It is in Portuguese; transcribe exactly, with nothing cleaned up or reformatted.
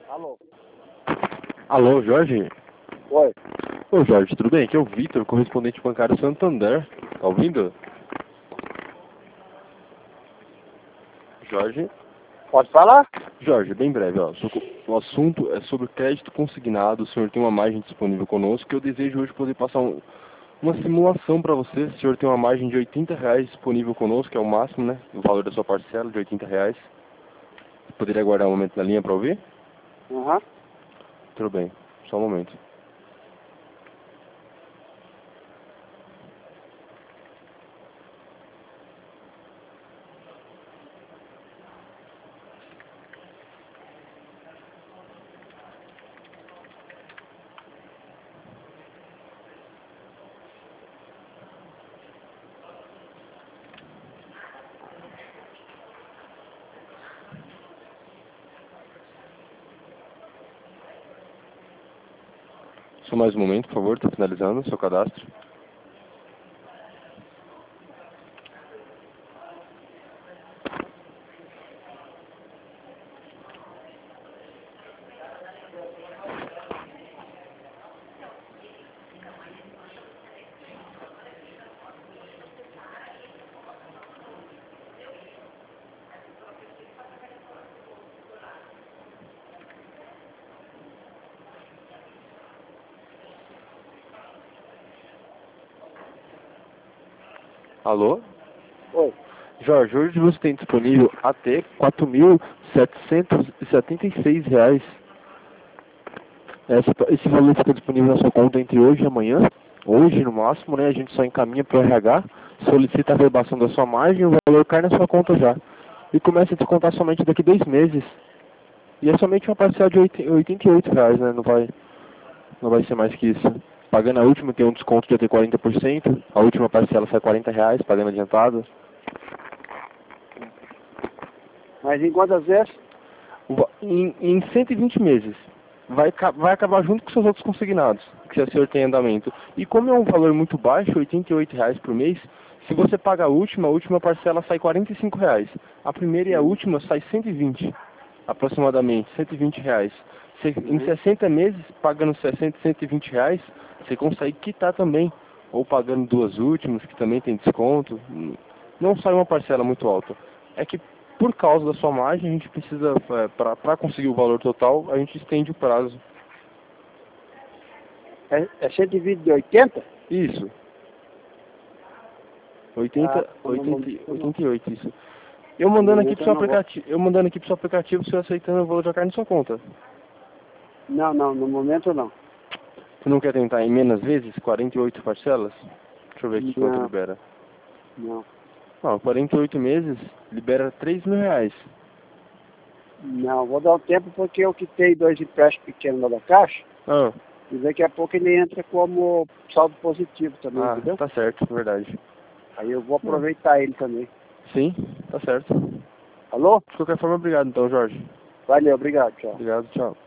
Alô? Alô, Jorge? Oi. Ô Jorge, tudo bem? Aqui é o Vitor, correspondente bancário Santander. Tá ouvindo? Jorge? Pode falar? Jorge, bem breve, ó. O assunto é sobre crédito consignado. O senhor tem uma margem disponível conosco que eu desejo hoje poder passar um, uma simulação para você. O senhor tem uma margem de oitenta reais disponível conosco, que é o máximo, né? O valor da sua parcela de oitenta reais. Poderia aguardar um momento na linha para ouvir? Aham. Uhum. Tudo bem, só um momento. Só mais um momento, por favor, estou finalizando o seu cadastro. Alô? Oi. Jorge, hoje você tem disponível até quatro mil setecentos e setenta e seis reais. Esse, esse valor fica disponível na sua conta entre hoje e amanhã. Hoje, no máximo, né? A gente só encaminha para o R H, solicita a verbação da sua margem e o valor cai na sua conta já. E começa a descontar somente daqui a dois meses. E é somente uma parcela de oitenta e oito reais, né? Não vai, não vai ser mais que isso. Pagando a última tem um desconto de até quarenta por cento. A última parcela sai quarenta reais, pagando adiantado. Mas em quantas vezes? Em, em cento e vinte meses. Vai, vai acabar junto com seus outros consignados, que o senhor tem em andamento. E como é um valor muito baixo, oitenta e oito reais por mês, se você paga a última, a última parcela sai quarenta e cinco reais. A primeira e a última sai cento e vinte, aproximadamente, cento e vinte reais. Você, em sessenta meses, pagando sessenta, cento e vinte reais, você consegue quitar também. Ou pagando duas últimas, que também tem desconto. Não sai uma parcela muito alta. É que por causa da sua margem, a gente precisa, é, para conseguir o valor total, a gente estende o prazo. É, é cento e vinte de oitenta? Isso. oitenta, Ah, oitenta, não, oitenta e oito, isso. Eu no mandando aqui momento pro eu seu não vou. aplicativo, eu mandando aqui pro seu aplicativo, o senhor aceitando, eu vou jogar na sua conta. Não, não, no momento não. Você não quer tentar em menos vezes, quarenta e oito parcelas? Deixa eu ver aqui quanto Não, libera. não. Ah, quarenta e oito meses, libera três mil reais. Não, vou dar o tempo porque eu quitei dois empréstimos pequenos lá da Caixa. Ah, E daqui a pouco ele entra como saldo positivo também, ah entendeu? tá certo, verdade. Aí eu vou aproveitar ele também. Sim, tá certo. Alô? De qualquer forma, obrigado então, Jorge. Valeu, obrigado, tchau. Obrigado, tchau.